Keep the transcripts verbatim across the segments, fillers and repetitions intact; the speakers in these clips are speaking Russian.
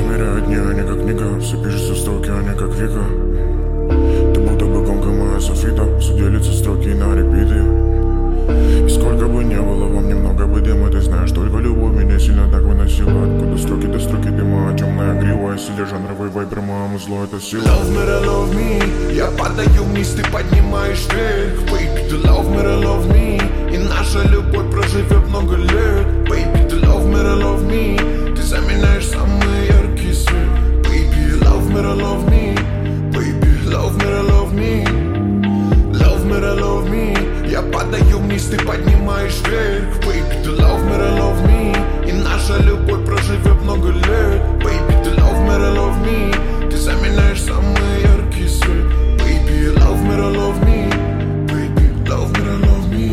замеряют дни, они как книга. Все пишутся строки, они как века. Ты будто бы гонка моя софита. Все делится строки на репиты. И сколько бы не было вам, немного бы дыма. Ты знаешь, только любовь меня сильно так выносила. Откуда строки до строки дыма, темная грива. Сидя жанровый вайбер, маму зло, это сила. Love me, love me. Я падаю вниз, ты поднимаешь вверх. Baby, ты love me, love me. И наша любовь проживет много лет. Baby, ты love me, love me. Ты заменяешь самый яркий свет. Baby, love me, love me. Baby, love me, love me. Love me, love me. Я падаю вниз, ты поднимаешь вверх. Baby, ты love me, love me. И наша любовь проживет много лет. Baby, ты love me, love me. Ты заменяешь самый яркий свет. Baby, love me, love me. Baby, love me, love me.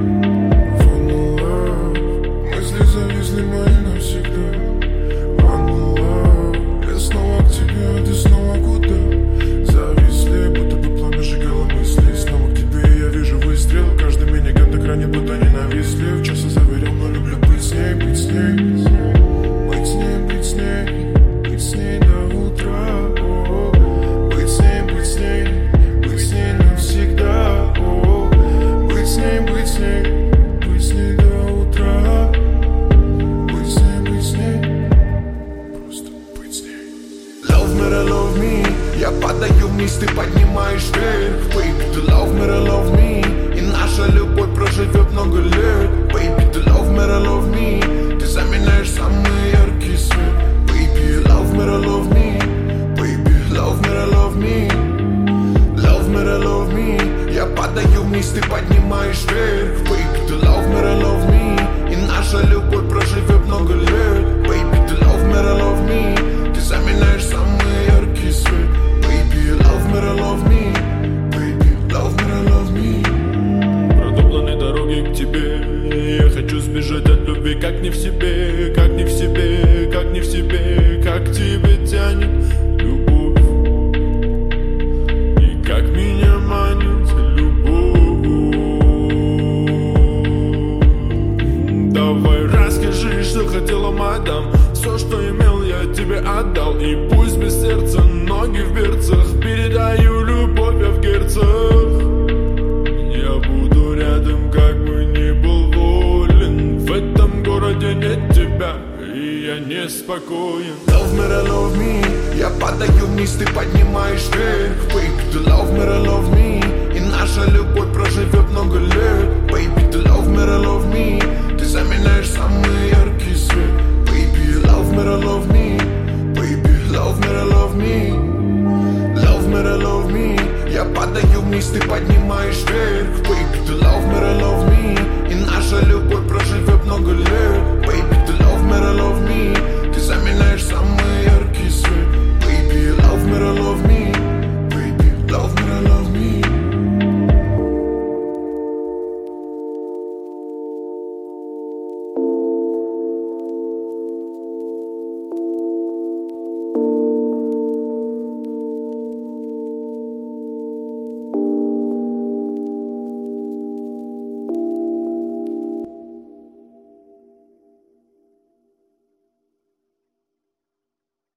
One love. Мысли зависли мои навсегда. One love. Я снова к тебе, а ты снова куда? Зависли, будто бы пламя сжигало мысли. Снова к тебе я вижу выстрел. Каждый миниган так ранит, будто ненавистлив. Часа заверил, но люблю быть с ней, быть с ней. Быть с ней, быть с ней. Быть с ней до утра. Быть с ней, быть с ней. Быть с ней навсегда. Быть с ней, быть с ней. Быть с ней до утра. Быть с ней, быть с ней. Просто быть с ней. Love me, love me. Я падаю вниз, ты поднимаешь вверх. Baby, ты love me, love me. И наша любовь проживет много лет. Baby, ты love me, love me. Ты заменяешь самый яркий свет. Baby, love me, love me. Baby, love me, love me. Love me, love me. Я падаю вниз, ты поднимаешь вверх. Baby, ты love me, love me. И наша любовь проживет много лет. Baby, ты love me, love me. Ты заменяешь самый яркий свет. Baby, love me, love me. Baby, love me, love me. Продуманные дороги к тебе. Я хочу сбежать от любви, как не в себе, как не в себе, как не в себе, как к тебе тянет любовь. И как меня манит любовь. Давай расскажи, что хотела, мадам. Все, что имел, я тебе отдал. И пусть без сердца, ноги в берцах. Передаю любовь я в герцах. Я буду рядом, как бы ни был волен. В этом городе нет тебя, и я неспокоен. Love me, love me. Я падаю вниз, ты поднимаешь вверх. Baby, ты love me, love me. И наша любовь проживет много лет. Baby, ты love me, love me.